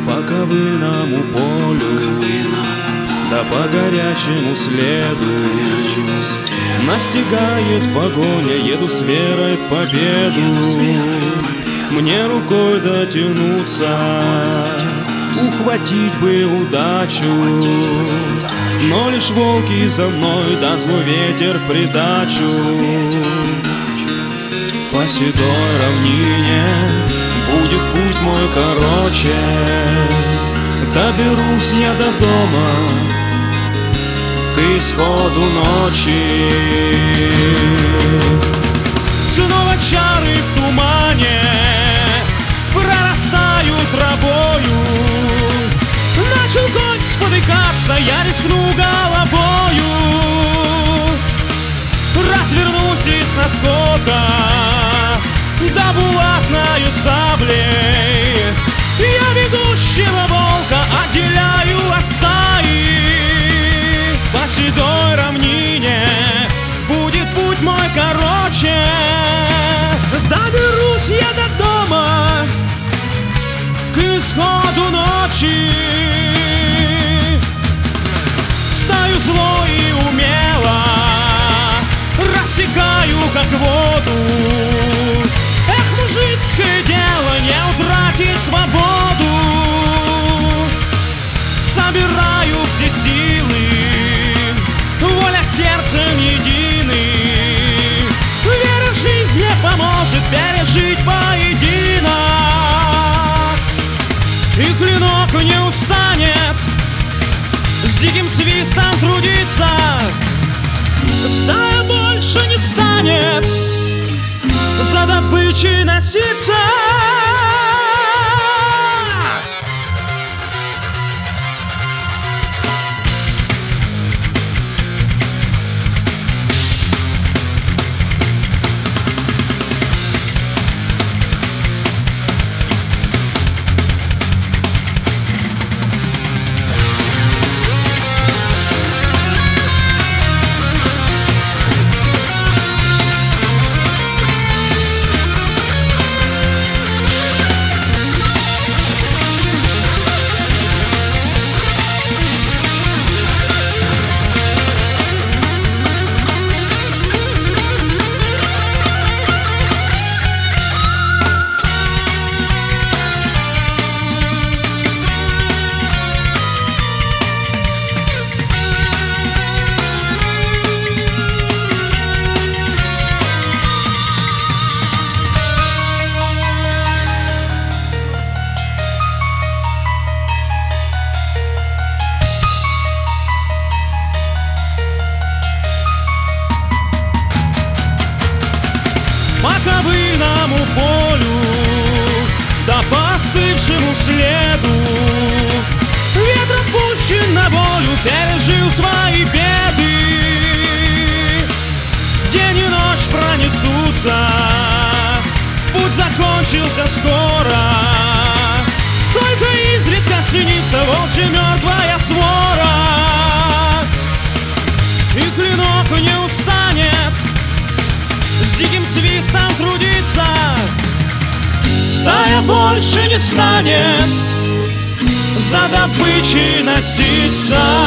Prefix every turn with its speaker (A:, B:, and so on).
A: По ковыльному полю, да по горячему следу настигает погоня, еду с верой в победу. Мне рукой дотянуться, ухватить бы удачу, но лишь волки за мной, да злой ветер в придачу. По седой равнине будет путь мой короче, доберусь я до дома к исходу ночи. Снова чары в тумане прорастают травою. Начал конь спотыкаться, я рискну головою. Развернусь и с наскока, да булатною саблей я ведущего волка отделяю от стаи. По седой равнине будет путь мой короче, доберусь я до дома к исходу ночи. Стаю зло и умело рассекаю, как воду. Эх, мужицкое дело, не утратить свободу. Собираю все силы, воля сердцем едины. Вера в жизнь мне поможет пережить поединок, и клинок не устанет с диким свистом трудиться. Стая больше не станет за добычей носиться. По ковыльному полю, да по остывшему следу, ветром пущен на волю, пережил свои беды. День и ночь пронесутся, путь закончился скоро. Только изредка снится волчья мертвая свора, и клинок не устанет с диким свистом трудиться. Стая больше не станет за добычей носиться.